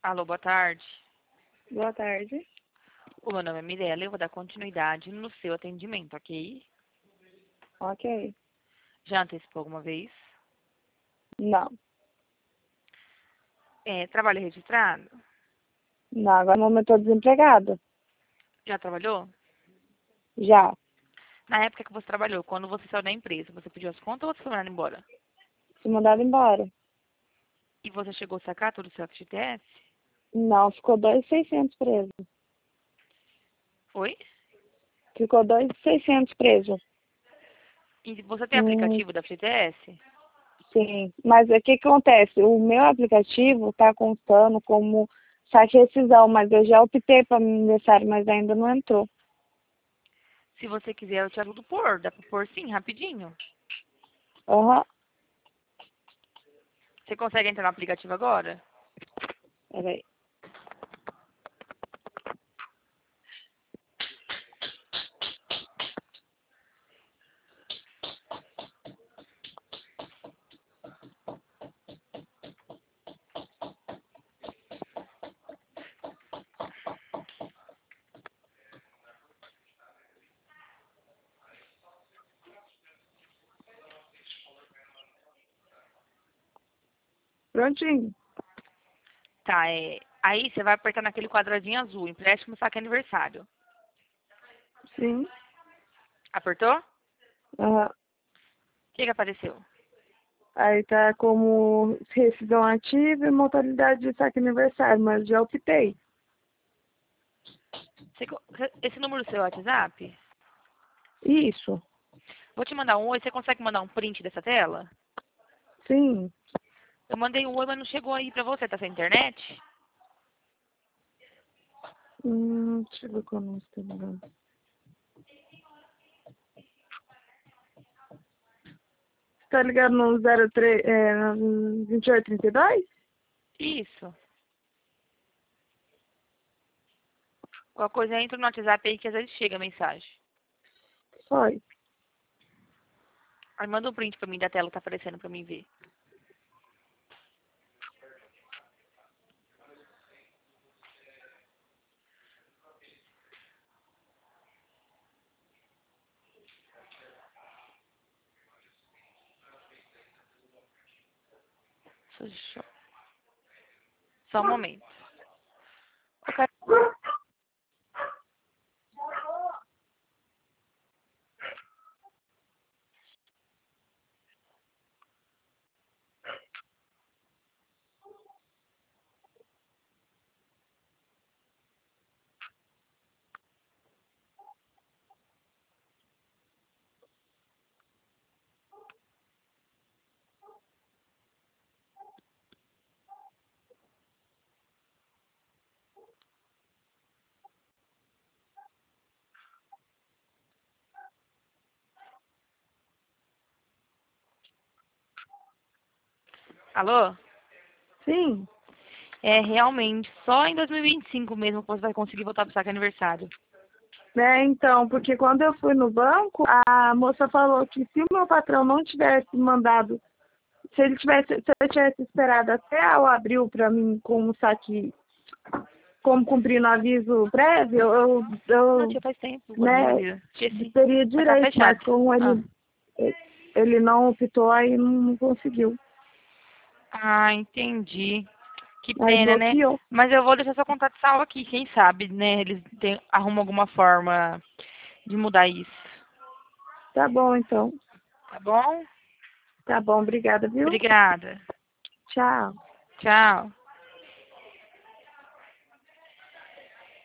Alô, boa tarde. Boa tarde. O meu nome é Mirella e eu vou dar continuidade no seu atendimento, ok? Ok. Já antecipou alguma vez? Não. Trabalho registrado? Não, agora no momento eu tô desempregada. Já trabalhou? Já. Na época que você trabalhou, quando você saiu da empresa, você pediu as contas ou você foi mandado embora? Fui mandada embora. E você chegou a sacar todo o seu FGTS? Não, ficou 2.600 preso. Oi? Ficou 2.600 preso. E você tem Hum, aplicativo da FGTS? sim. Mas o que acontece? O meu aplicativo tá constando como saque e rescisão, mas eu já optei para aniversário, mas ainda não entrou. Se você quiser, eu te ajudo a pôr. Dá pra pôr sim, rapidinho. Aham. Você consegue entrar no aplicativo agora? Peraí. Prontinho. Tá, Aí você vai apertar naquele quadradinho azul, empréstimo, saque aniversário. Sim. Apertou? O Aham. que apareceu? Aí tá como rescisão ativa e modalidade de saque aniversário, mas já optei. Esse número do seu WhatsApp? Isso. Vou te mandar um oi. Você consegue mandar um print dessa tela? Sim. Eu mandei um oi, mas não chegou aí pra você. Tá sem internet? Deixa eu ver qual não está ligando. Tá ligado no 03, no 2832? Isso. Qualquer coisa, entra no WhatsApp aí que às vezes chega a mensagem. Foi. Aí manda um print pra mim da tela que tá aparecendo pra mim ver. Só um momento. Ok. Alô? Sim. Realmente, só em 2025 mesmo que você vai conseguir voltar pro saque aniversário. Né, então, porque quando eu fui no banco, a moça falou que se o meu patrão não tivesse mandado, se eu tivesse esperado até o abril para mim como saque, como cumprir no aviso prévio, Não, tinha faz tempo quando né, recebi. Esqueci. teria Mas tá direito, mas fechado. como Ah. ele não optou, aí não conseguiu. Entendi. Que Aí pena, né? bloqueou. Mas eu vou deixar seu contato salvo aqui, quem sabe, né? Eles arrumam alguma forma de mudar isso. Tá bom, então. Tá bom? Tá bom, obrigada, viu? Obrigada. Tchau. Tchau.